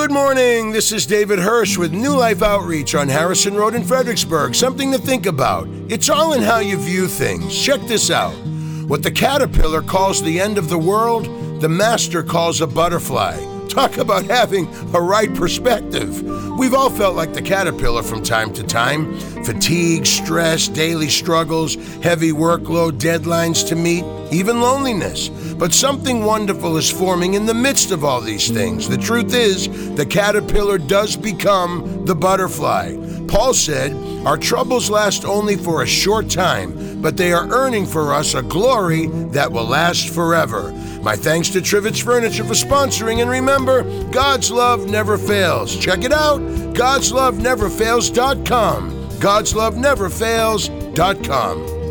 Good morning. This is David Hirsch with New Life Outreach on Harrison Road in Fredericksburg. Something to think about. It's all in how you view things. Check this out. What the caterpillar calls the end of the world, the master calls a butterfly. Talk about having a right perspective. We've all felt like the caterpillar from time to time. Fatigue, stress, daily struggles, heavy workload, deadlines to meet, even loneliness. But something wonderful is forming in the midst of all these things. The truth is, the caterpillar does become the butterfly. Paul said, "Our troubles last only for a short time, but they are earning for us a glory that will last forever." My thanks to Trivets Furniture for sponsoring, and remember, God's love never fails. Check it out, godsloveneverfails.com. godsloveneverfails.com.